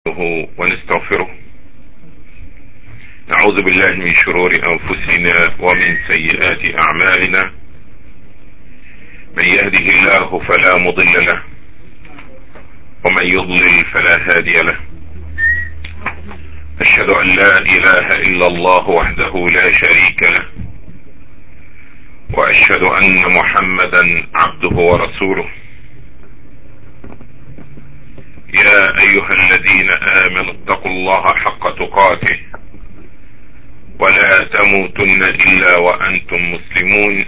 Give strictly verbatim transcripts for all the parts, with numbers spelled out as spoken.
ونستغفره. نعوذ بالله من شرور أنفسنا ومن سيئات أعمالنا. من يهده الله فلا مضل له ومن يضلل فلا هادي له. أشهد أن لا إله إلا الله وحده لا شريك له، وأشهد أن محمدا عبده ورسوله. يا أيها الذين آمنوا اتقوا الله حق تقاته ولا تموتن إلا وأنتم مسلمون.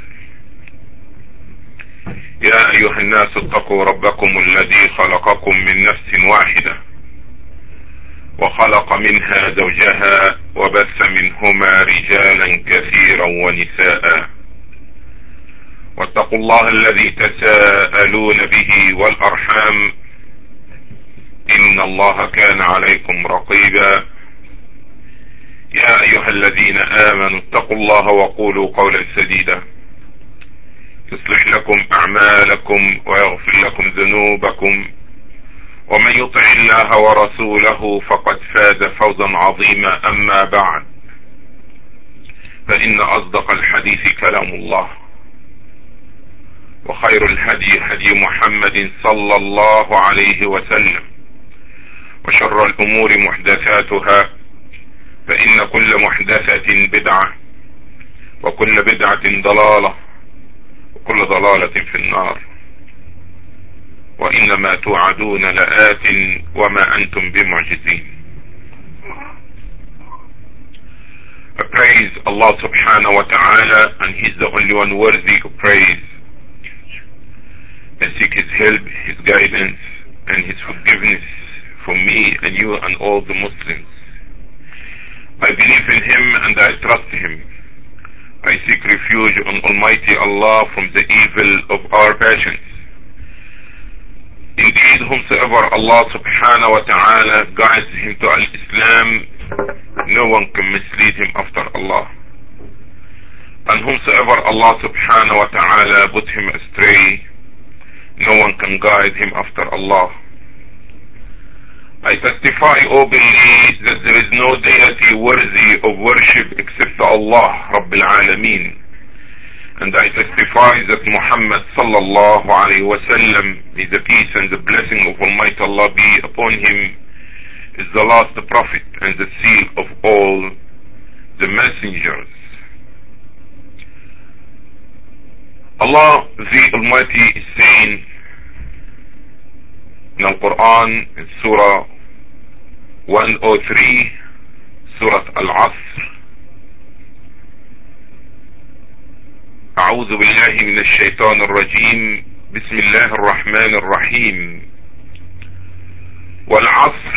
يا أيها الناس اتقوا ربكم الذي خلقكم من نفس واحدة وخلق منها زوجها وبث منهما رجالا كثيرا ونساء. واتقوا الله الذي تساءلون به والأرحام إن الله كان عليكم رقيبا. يا أيها الذين آمنوا اتقوا الله وقولوا قولا سديدا يصلح لكم أعمالكم ويغفر لكم ذنوبكم، ومن يطع الله ورسوله فقد فاز فوزا عظيما. أما بعد، فإن أصدق الحديث كلام الله، وخير الهدي هدي محمد صلى الله عليه وسلم، وشر الأمور محدثاتها، فإن كل محدثة بدعة، وكل بدعة ضلالة، وكل ضلالة في النار. وإنما توعدون لآت وما أنتم بمعجزين. I praise Allah subhanahu wa ta'ala, and He's the only one worthy of praise. I seek His help, His guidance, and His forgiveness for me and you and all the Muslims. I believe in Him and I trust Him. I seek refuge on Almighty Allah from the evil of our passions. Indeed, whomsoever Allah subhanahu wa ta'ala guides him to al-Islam, no one can mislead him after Allah. And whomsoever Allah subhanahu wa ta'ala put him astray, no one can guide him after Allah. I testify openly that there is no deity worthy of worship except Allah Rabbil Alameen. And I testify that Muhammad sallallahu alayhi wa sallam, may the peace and the blessing of Almighty Allah be upon him, is the last prophet and the seal of all the messengers. Allah the Almighty is saying in Al-Quran, in Surah one oh three, Surah Al-Asr: أعوذ بالله من الشيطان الرجيم، بسم الله الرحمن الرحيم، والعصر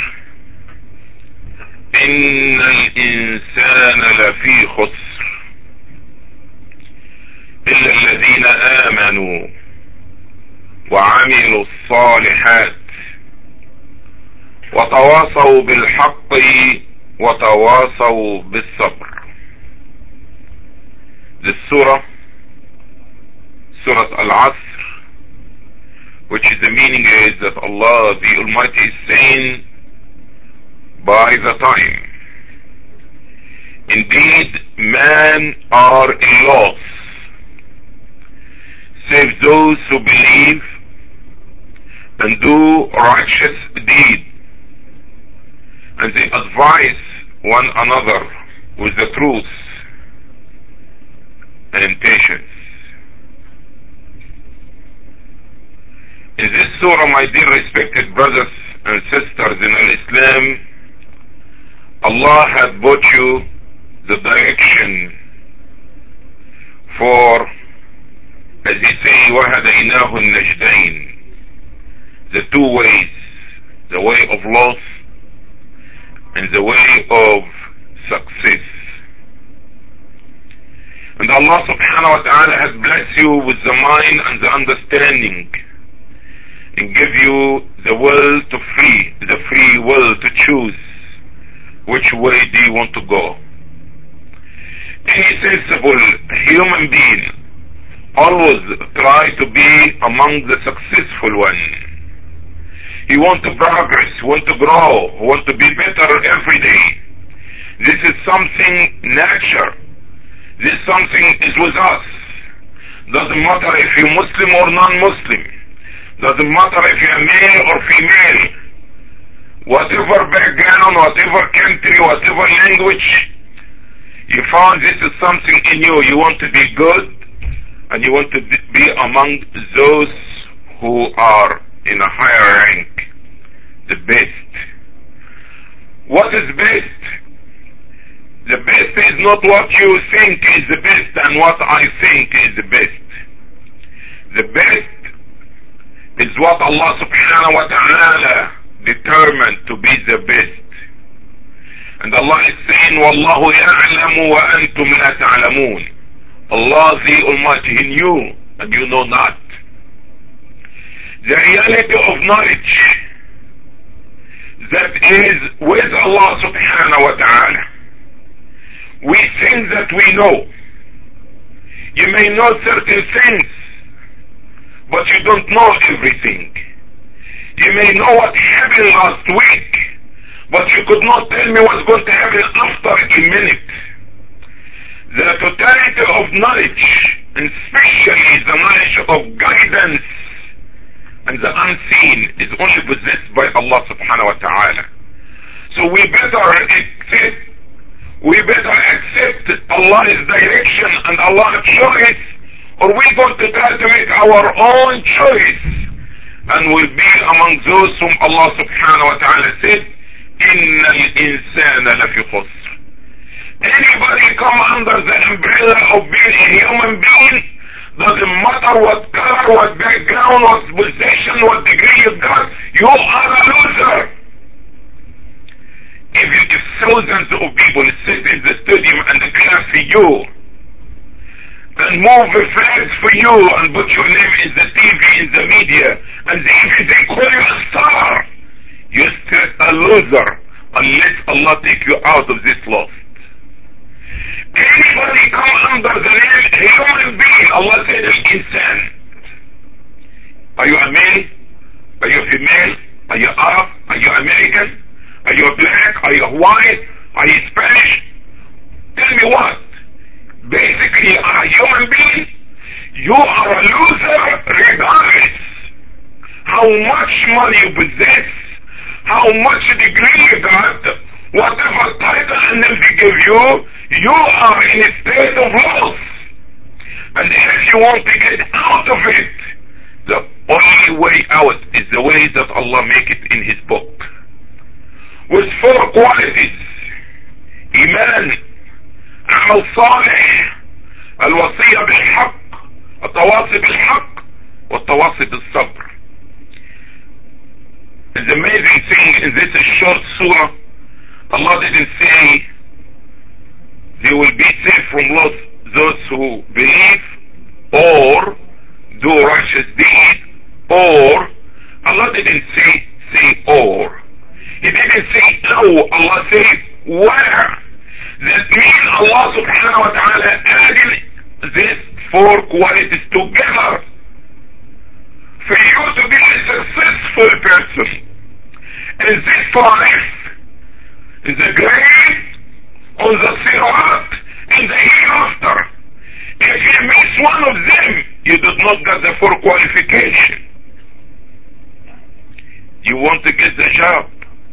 إن الإنسان لفي خسر إلا الذين آمنوا وعملوا الصالحات وتواصوا بالحق وتواصوا بالصبر. This surah, Surah Al-Asr, which is the meaning is that Allah the Almighty is saying, by the time, indeed men are in loss, save those who believe and do righteous deeds, and they advise one another with the truth and patience. In this surah, my dear respected brothers and sisters in Islam, Allah has brought you the direction for, as He say, وَهَدَيْنَاهُ النَّجْدَيْنِ, the two ways, the way of loss and the way of success. And Allah subhanahu wa ta'ala has blessed you with the mind and the understanding, and give you the will to free, the free will to choose which way do you want to go. Any sensible human being always try to be among the successful ones. He wants to progress, he wants to grow, he wants to be better every day. This is something natural. This something is with us. Doesn't matter if you're Muslim or non-Muslim. Doesn't matter if you're male or female. Whatever background, whatever country, whatever language, you found this is something in you. You want to be good, and you want to be among those who are in a higher rank. The best. What is best? The best is not what you think is the best and what I think is the best. The best is what Allah subhanahu wa ta'ala determined to be the best. And Allah is saying, وَاللَّهُ يَعْلَمُ وَأَنْتُمْ لَا تَعْلَمُونَ. Allah the Almighty, He knew and you know not. The reality of knowledge that is with Allah subhanahu wa ta'ala. We think that we know. You may know certain things, but you don't know everything. You may know what happened last week, but you could not tell me what's going to happen after a minute. The totality of knowledge, and especially the knowledge of guidance and the unseen, is only possessed by Allah subhanahu wa ta'ala. So we better accept, we better accept Allah's direction and Allah's choice, or we're going to try to make our own choice, and we'll be among those whom Allah subhanahu wa ta'ala said, إِنَّ الْإِنسَانَ لَفِي خُسْرٍ. Anybody come under the umbrella of being a human being, doesn't matter what color, what background, what position, what degree you got, you are a loser. If you give thousands of people sit in the stadium and clap for you, and move the flags for you, and put your name in the T V, in the media, and they, they call you a star, you're still a loser, unless Allah take you out of this loss. Anybody come under the name human being, Allah said insan. Are you a male? Are you female? Are you Arab? Are you American? Are you black? Are you white? Are you Spanish? Tell me what? Basically you are a human being. You are a loser regardless how much money you possess, how much degree you got, whatever title and name they give you, you are in a state of loss. And if you want to get out of it, the only way out is the way that Allah make it in His book. With four qualities: Iman, Amal Salih, Al-Wasiyya bil-Haqq, Al-Tawasi bil-Haqq, Al-Tawasi bil-Sabr. The amazing thing in this short surah, Allah didn't say they will be safe from loss, those who believe or do righteous deeds, or Allah didn't say say or. He didn't say no, Allah said where. That means Allah subhanahu wa ta'ala added these four qualities together for you to be a successful person in this life, in the grave, on the sirat, in the hereafter. If you miss one of them, you do not get the full qualification. You want to get the job,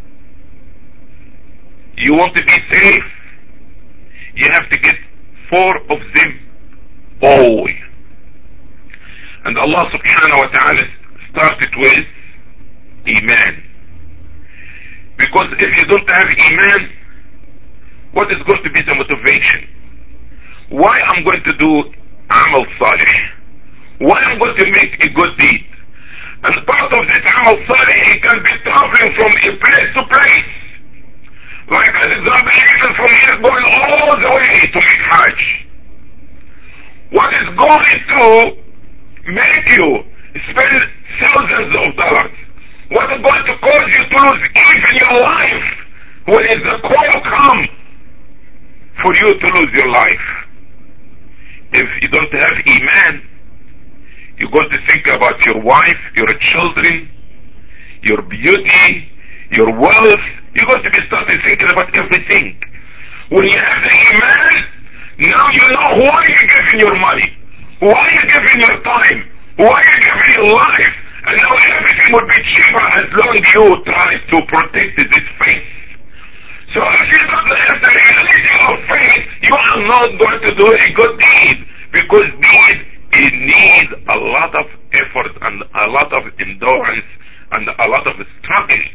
you want to be safe, you have to get four of them all. And Allah subhanahu wa ta'ala started with Iman. Because if you don't have Iman, what is going to be the motivation? Why I'm going to do Amal Salih? Why I'm going to make a good deed? And part of this Amal Salih can be traveling from a place to place. Like an example, even from here going all the way to make Hajj. What is going to make you spend thousands of dollars? What is going to cause you to lose even your life when is the call come for you to lose your life? If you don't have Iman, you're going to think about your wife, your children, your beauty, your wealth. You're going to be starting thinking about everything. When you have the iman, now you know why you're giving your money, why you're giving your time, why you're giving your life, and now everything would be cheaper as long as you try to protect this faith. So if you don't have the reality of faith, you are not going to do a good deed, because deed, it needs a lot of effort and a lot of endurance and a lot of struggle.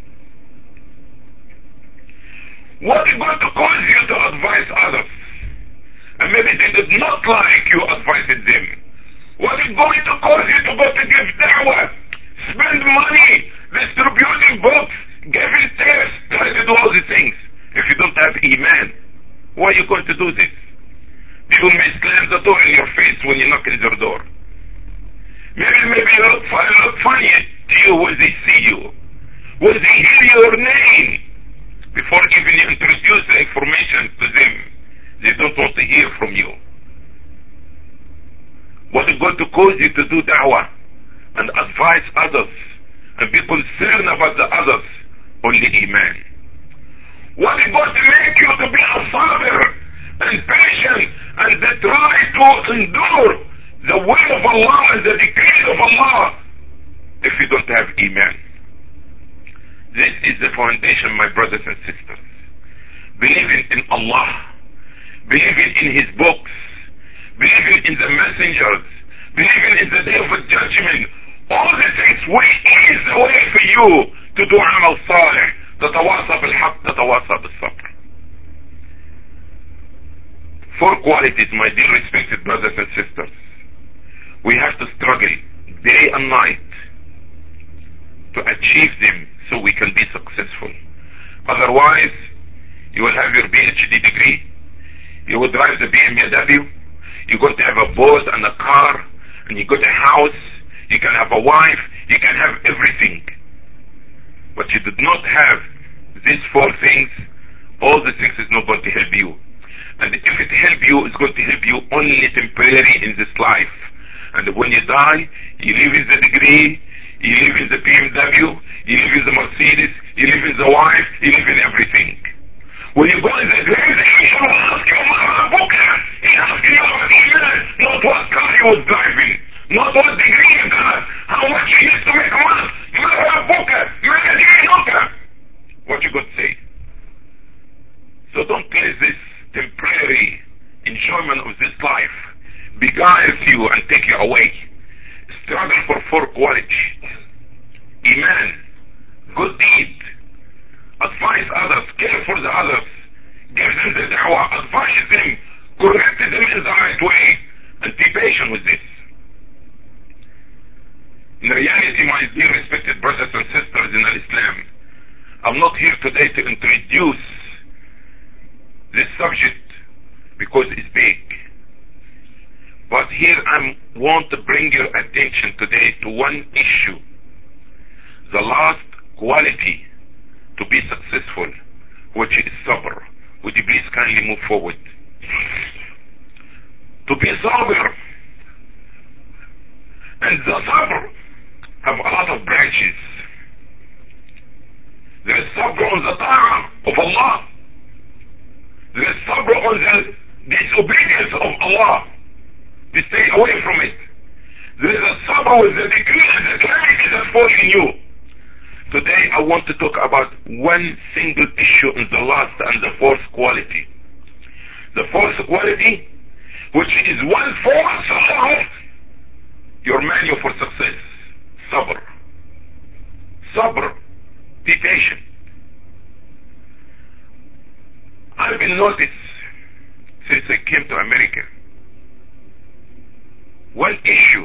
What is going to cause you to advise others? And maybe they did not like you advising them. What is going to cause you to go to give da'wah, spend money, distributing books, giving tests, try to do all these things? If you don't have iman, why are you going to do this? People may slam the door in your face when you knock on their door. Maybe, maybe you look, look funny to you when they see you, when they hear your name. Before even you introduce the information to them, they don't want to hear from you. What is going to cause you to do da'wah and advise others and be concerned about the others? Only iman. What is going to make you to be a sabr and patient and to try to endure the will of Allah and the decree of Allah if you don't have iman? This is the foundation, my brothers and sisters. Believing in Allah, believing in His books, believing in the messengers, believing in the day of judgment, all the things will ease the way for you to do amal salih, tatawasa bil-haq, tatawasa bil-sabr. Four qualities, my dear respected brothers and sisters. We have to struggle day and night to achieve them so we can be successful. Otherwise, you will have your B H D degree, you will drive the B M W, you're going to have a boat and a car, and you got a house, you can have a wife, you can have everything. But you did not have these four things, all the things is not going to help you. And if it helps you, it's going to help you only temporarily in this life. And when you die, you live in the degree, you live in the B M W, you live in the Mercedes, you live in the wife, you live in everything. When you go in the grave, the angel will ask you about Bukha. He asked you about Iman, not what car he was driving, not what degree he got, how much he used to make a month. What you going to say? So don't let this temporary enjoyment of this life beguile you and take you away. Struggle for four qualities: Iman, good deed, advise others, care for the others, give them the da'wah, advise them, correct them in the right way, and be patient with this. In reality, my dear respected brothers and sisters in Islam, I'm not here today to introduce this subject because it's big. But here I want to bring your attention today to one issue. The last quality to be successful, which is sabr. Would you please kindly move forward? To be sabr. And the sabr have a lot of branches. There is sabr on the ta'ah of Allah. There is sabr on the disobedience of Allah. To stay away from it. There is a sabr with the decree and the clarity that falls in you. Today I want to talk about one single issue in the last and the fourth quality. The fourth quality, which is one fourth of your manual for success. Sabr. Sabr. Be patient. I've been noticed since I came to America. One issue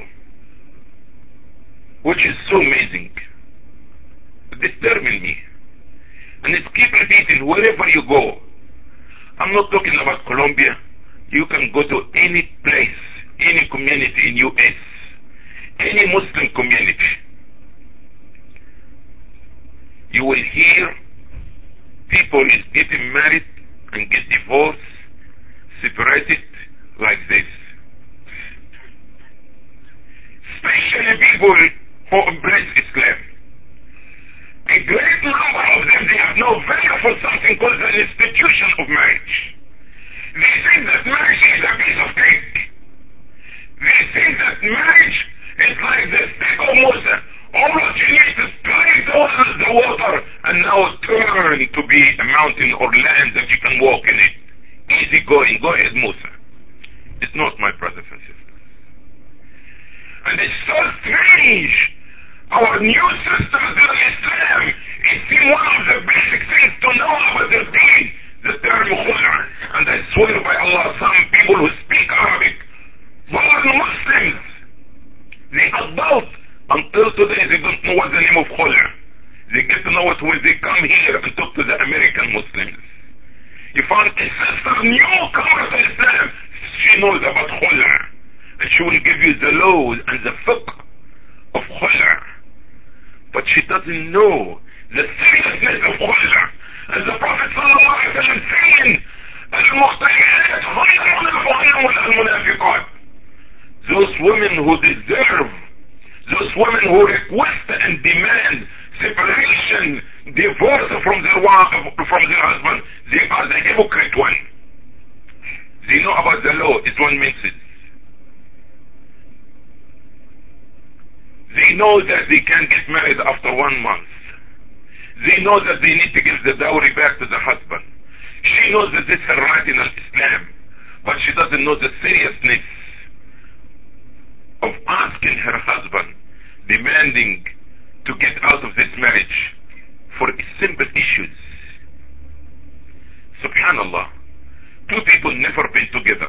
which is so amazing, disturbing me, and it keeps repeating wherever you go. I'm not talking about Colombia. You can go to any place, any community in U S, any Muslim community. You will hear people is getting married and get divorced, separated like this. Especially people who embrace Islam. a great number of them, they have no value for something called an institution of marriage. They think that marriage is a piece of cake. They think that marriage is like the stick of Moses. All what you need is straight over the water and now turn to be a mountain or land that you can walk in it. Easy going. Go ahead, Musa. It's not, my brothers and sisters. And it's so strange. Our new systems in Islam, it's one of the basic things to know about their deen, the term khul'a. And I swear by Allah, some people who speak Arabic, born Muslims, they adult. Until today, they don't know what the name of khul'a. They get to know it when they come here and talk to the American Muslims. You find a sister newcomer to Islam, she knows about khul'a. And she will give you the laws and the fiqh of khul'a. But she doesn't know the seriousness of khul'a. And the Prophet sallallahu alayhi wa sallam saying, المختلفات خير من الفهم والمنافقات. Those women who deserve, those women who request and demand separation, divorce from their wife, from their husband, they are the hypocrite one. They know about the law, it's one message. They know that they can get married after one month. They know that they need to give the dowry back to the husband. She knows that this is her right in Islam, but she doesn't know the seriousness of asking her husband, demanding to get out of this marriage for simple issues. Subhanallah. Two people never been together.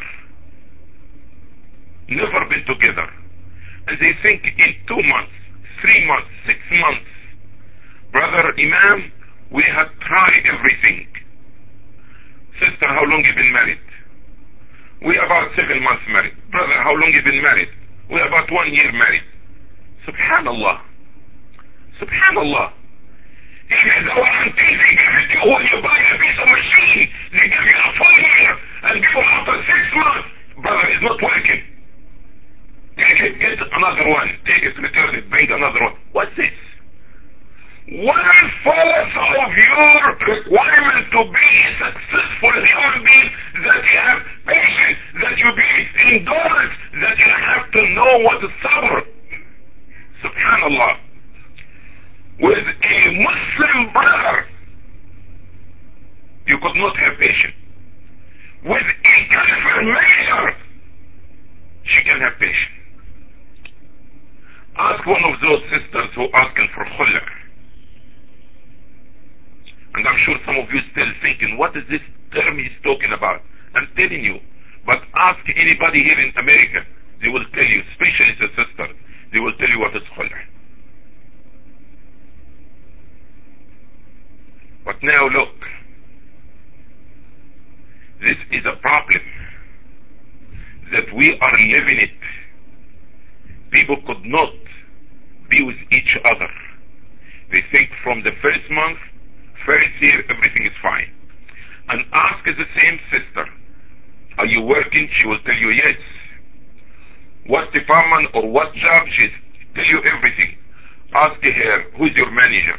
Never been together. And they think in two months, three months, six months, brother Imam, we have tried everything. Sister, how long you been married? We about seven months married. Brother, how long you been married? We about one year married. Subhanallah. Subhanallah. Even the warranty they give it to you when you buy a piece of machine, they give you a full year, and before after six months, brother, it's not working. Take it, get another one. Take it, return it, bring another one. What's this? One fourth of your requirement to be a successful human being, that you have patience, that you be endurance, that you have to know what is sabr. Subhanallah. With a Muslim brother, you could not have patience. With a kafir major, she can have patience. Ask one of those sisters who are asking for khul'a. And I'm sure some of you still thinking, what is this term he's talking about? I'm telling you. But ask anybody here in America. They will tell you, especially the sisters, they will tell you what is khul'a. But now look. This is a problem that we are living it. People could not be with each other. They think from the first month, first year, everything is fine. And ask the same sister, are you working? She will tell you yes. What department or what job? She tell you everything. Ask her, who's your manager?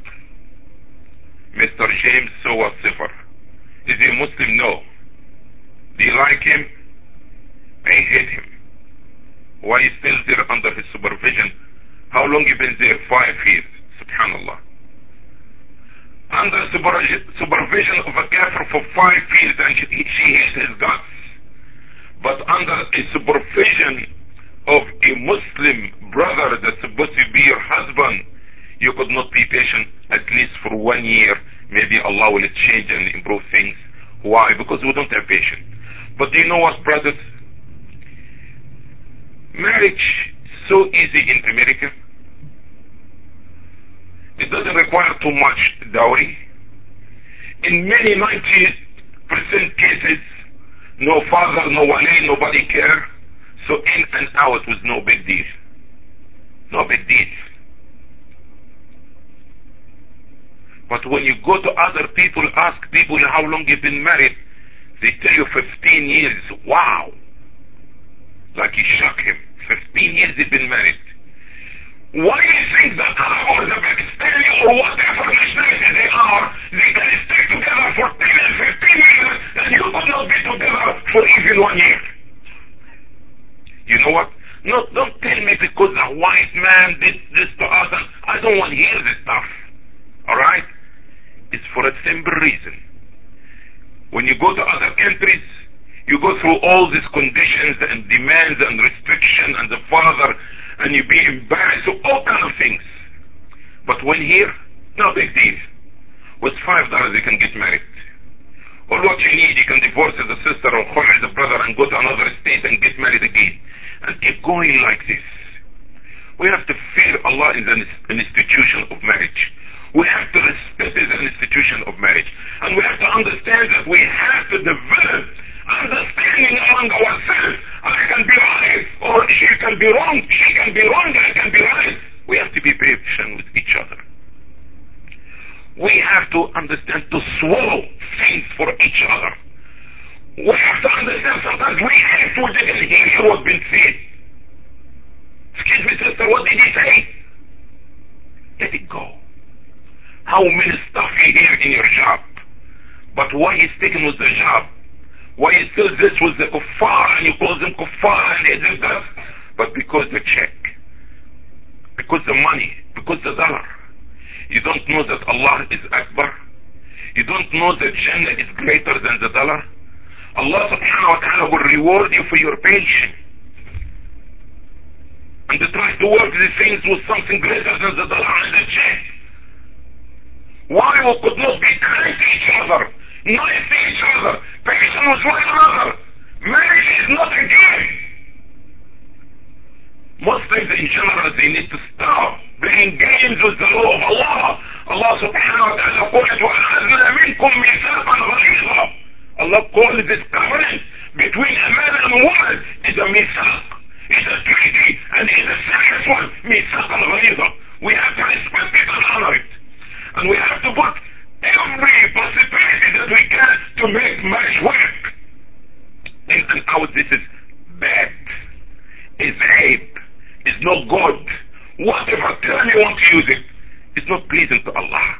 Mister James Sowa Sifar. Is he a Muslim? No. Do you like him? I hate him. Why is still there under his supervision? How long you been there? Five years. Subhanallah. Under supervision of a kafir for five years, and she, she hates his guts. But under a supervision of a Muslim brother that's supposed to be your husband, you could not be patient at least for one year. Maybe Allah will change and improve things. Why? Because we don't have patience. But do you know what, brothers? Marriage is so easy in America. It doesn't require too much dowry. In many ninety percent cases, no father, no wali, nobody care. So in and out was no big deal. No big deal. But when you go to other people, ask people how long you've been married, they tell you fifteen years. Wow. Like you shock him. fifteen years they've been married. Why do you think the Arab or the Pakistani or whatever nationality they are, they can stay together for ten and fifteen years and you could not be together for even one year? You know what? No, don't tell me because a white man did this to us. And I don't want to hear this stuff. Alright? It's for a simple reason. When you go to other countries, you go through all these conditions and demands and restrictions and the father, and you be embarrassed of all kind of things. But when here, no big deal. With five dollars you can get married. Or what you need, you can divorce the sister or khul'i the brother and go to another state and get married again. And keep going like this. We have to fear Allah is an, an institution of marriage. We have to respect it as an institution of marriage. And we have to understand that we have to develop understanding among ourselves. I can be right, or she can be wrong. She can be wrong, I can be right. We have to be patient with each other. We have to understand to swallow things for each other. We have to understand sometimes we have to didn't hear what's been said. Excuse me, sister, what did he say? Let it go. How many stuff you hear in your job? But why you sticking with the job? Why you still this with the kuffar and you call them kuffar and this and that? But because the check, because the money, because the dollar. You don't know that Allah is Akbar? You don't know that Jannah is greater than the dollar? Allah subhanahu wa ta'ala will reward you for your patience. And to try to work these things with something greater than the dollar and the check. Why we could not be kind to each other, nice to each other, patient with one another? Marriage is not a game. Muslims in general, they need to stop playing games with the law of Allah. Allah subhanahu wa ta'ala قلت وَأَخَذْنَا مِنْكُمْ مِيثَاقًا غَلِيظًا. Allah calls this covenant between a man and a woman is a mithaq. It's a treaty and it's a serious one. مِيثَاقًا غَلِيظًا. We have to respect it and honor it. And we have to put every possibility that we can to make marriage work. And, and how this is bad, is ape, is not good. Whatever term you want to use it, it's not pleasing to Allah.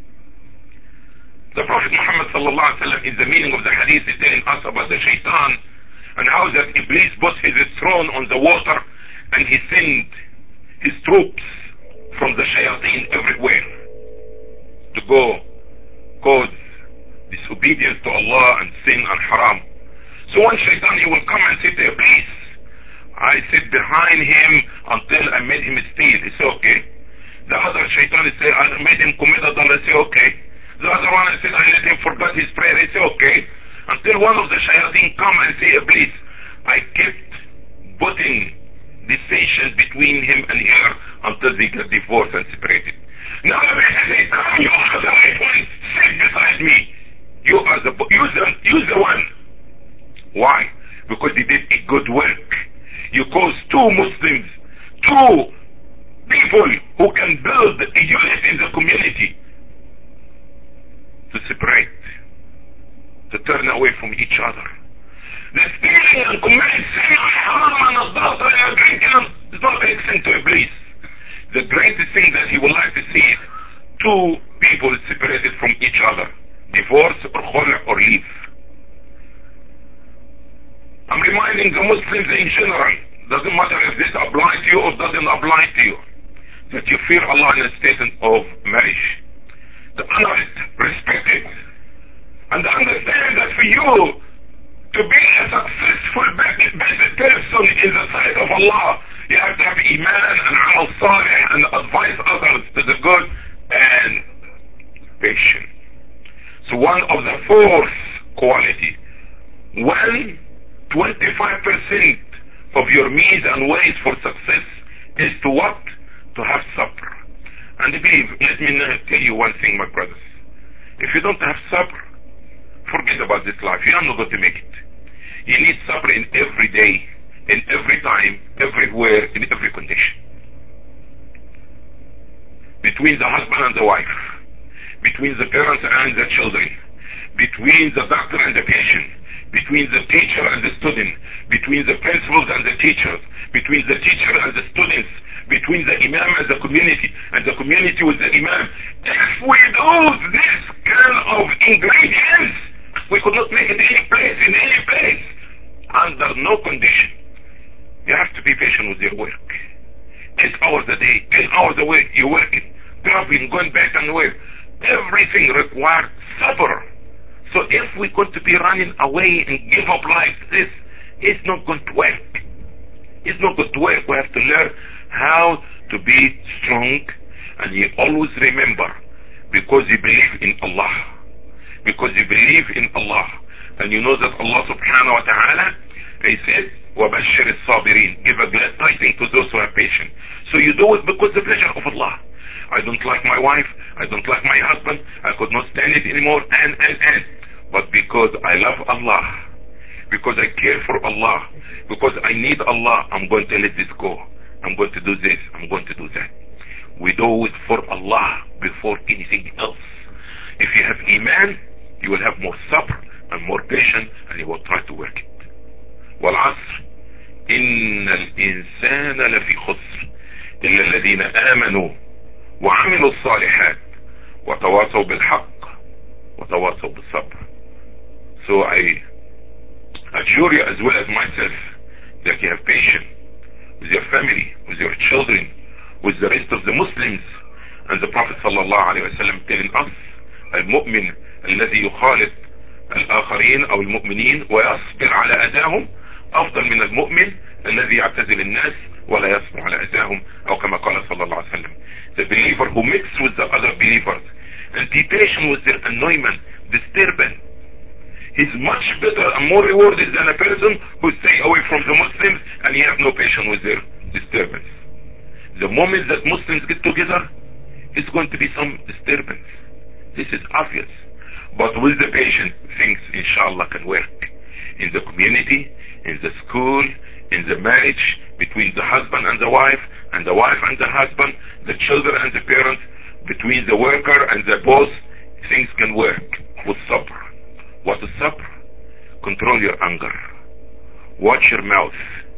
The Prophet Muhammad sallallahu alaihi wasallam, in the meaning of the hadith, is telling us about the shaitan and how that Iblis put his throne on the water and he sent his troops from the shayateen everywhere to go cause disobedience to Allah and sin and haram. So one shaitan, he will come and say to Iblis, I sit behind him until I made him steal. He say, okay. The other shaitan, he say, I made him commit adultery. I say, okay. The other one, I said, I let him forget his prayer. He say, okay. Until one of the shayateen come and say, please, I kept putting dissension between him and her until they get divorced and separated. Now the man says, come, you are the right one. Sit beside me. You are the, use the, use the one. Why? Because he did a good work. You cause two Muslims, two people who can build a unit in the community to separate, to turn away from each other. The stealing and committing sin and haram and adultery and drinking is not a sin to Iblis. The greatest thing that he would like to see is two people separated from each other, divorce or khul' or leave. I'm reminding the Muslims in general, doesn't matter if this applies to you or doesn't apply to you, that you fear Allah in a state of marriage. To honor it, respect it, and understand that for you to be a successful better person in the sight of Allah, you have to have iman and amal salih and advise others to the good and patience. So one of the fourth quality, one twenty-five percent of your means and ways for success is to what? To have sabr. And believe, let me tell you one thing, my brothers. If you don't have sabr, forget about this life. You're not going to make it. You need sabr in every day, in every time, everywhere, in every condition. Between the husband and the wife, between the parents and the children, between the doctor and the patient, between the teacher and the student, between the principals and the teachers, between the teacher and the students, between the imam and the community, and the community with the imam. If we lose this kind of ingredients, we could not make it any place, in any place, under no condition. You have to be patient with your work. Eight hours a day, ten hours a week, you're working, traveling, going back and work. Everything requires sabr. So if we're going to be running away and give up like this, it's not going to work. It's not going to work. We have to learn how to be strong, and you always remember, because you believe in Allah, because you believe in Allah, and you know that Allah subhanahu wa ta'ala, He said, وَبَشِّرِ الصَّابِرِينَ, give a glad tidings to those who are patient. So you do it because the pleasure of Allah. I don't like my wife, I don't like my husband, I could not stand it anymore, and, and, and. But because I love Allah, because I care for Allah, because I need Allah, I'm going to let this go. I'm going to do this, I'm going to do that. We do it for Allah before anything else. If you have Iman, you will have more sabr and more patience, and you will try to work it. والعصر إن الإنسان لفي خسر إلا الذين آمنوا وعملوا الصالحات وتواصوا بالحق وتواصوا بالصبر. So I assure you as well as myself that you have patience with your family, with your children, with the rest of the Muslims. And the Prophet sallallahu alayhi wa sallam telling us, المؤمن الذي يخالط الآخرين أو المؤمنين ويصبر على أذاهم أفضل من المؤمن الذي يعتزل الناس ولا يصبر على أذاهم أو كما قال صلى الله عليه وسلم. The believer who mixes with the other believers and be patient with their annoyment, disturbance, he's much better and more rewarded than a person who stay away from the Muslims and he have no patience with their disturbance. The moment that Muslims get together, it's going to be some disturbance. This is obvious. But with the patient, things inshallah can work. In the community, in the school, in the marriage, between the husband and the wife, and the wife and the husband, the children and the parents, between the worker and the boss, things can work with sabr. What is sabr? Control your anger. Watch your mouth.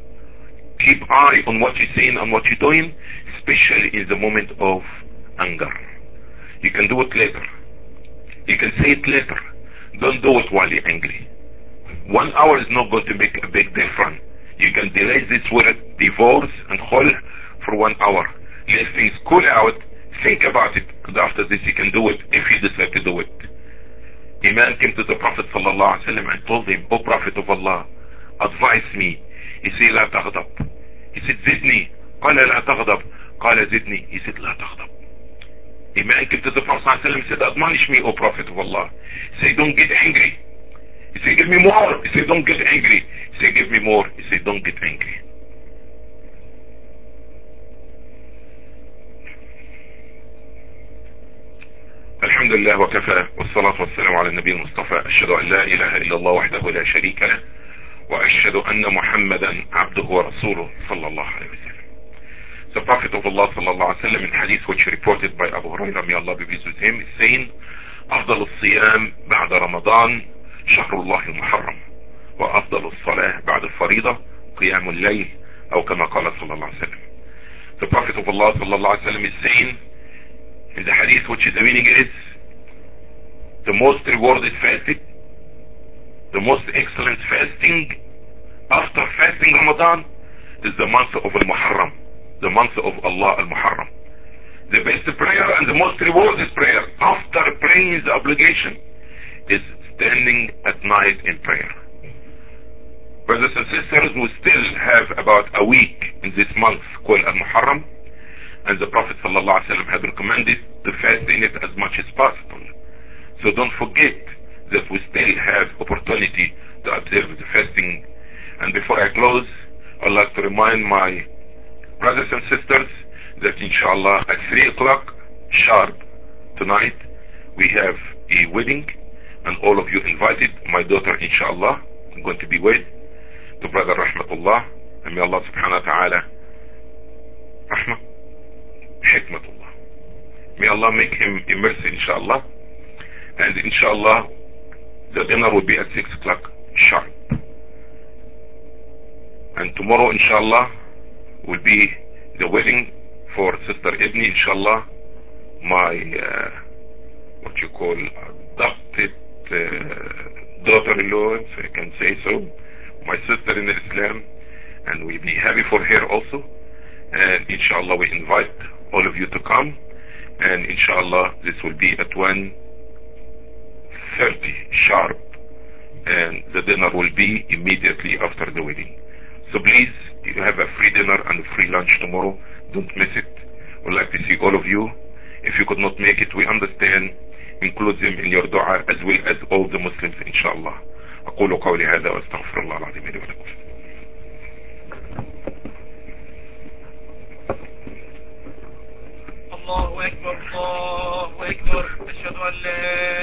Keep eye on what you're saying and what you're doing, especially in the moment of anger. You can do it later. You can say it later. Don't do it while you're angry. One hour is not going to make a big difference. You can delay this word divorce and khul for one hour. Let things cool out. Think about it. And after this you can do it if you decide to do it. A man came to the Prophet sallallahu alaihi wasallam and told him, O Prophet of Allah, advise me. He said, لا تغضب. He said, زدني. قال لا تغضب. قال زدني. He said, لا تغضب. A man came to the Prophet sallallahu alaihi wasallam and said, admonish me, O Prophet of Allah. He said, don't get angry. He said, give me more. He said, don't get angry. He said, give me more. He said, don't get angry. الحمد لله وكفى والصلاة والسلام على النبي المصطفى أشهد أن لا إله إلا الله وحده لا شريك له وأشهد أن محمدا عبده ورسوله صلى الله عليه وسلم. The Prophet of Allah صلى الله عليه وسلم in hadith which reported by Abu Hurairah, may Allah be pleased with him, is saying, أفضل الصيام بعد رمضان شهر الله المحرم وأفضل الصلاة بعد الفريضة قيام الليل أو كما قال صلى الله عليه وسلم. The Prophet of Allah صلى الله عليه وسلم is saying in the hadith which the meaning is, the most rewarded fasting, the most excellent fasting after fasting Ramadan is the month of Al-Muharram, the month of Allah Al-Muharram. The best prayer and the most rewarded prayer after praying the obligation is standing at night in prayer. Brothers and sisters, we still have about a week in this month called Al-Muharram, and the Prophet ﷺ had recommended to fast in it as much as possible. So don't forget that we still have opportunity to observe the fasting. And before I close, I'd like to remind my brothers and sisters that inshallah at three o'clock sharp tonight we have a wedding, and all of you invited. My daughter inshallah I'm going to be wed to brother Rahmatullah, and may Allah subhanahu wa ta'ala Rahmah Hikmatullah, may Allah make him a mercy inshallah. And inshallah the dinner will be at six o'clock sharp, and tomorrow inshallah will be the wedding for Sister Ibni, inshallah, my, uh, what you call, adopted uh, daughter-in-law, if I can say so, my sister in Islam, and we be happy for her also. And inshallah we invite all of you to come, and inshallah this will be at one thirty sharp, and the dinner will be immediately after the wedding. So please, you have a free dinner and a free lunch tomorrow, don't miss it. We'd like to see all of you. If you could not make it, we understand. Include them in your dua as well as all the Muslims, inshallah. أقول قولي هذا وأستغفر الله العظيم لي ولكم. الله أكبر الله أكبر أشهد أن لا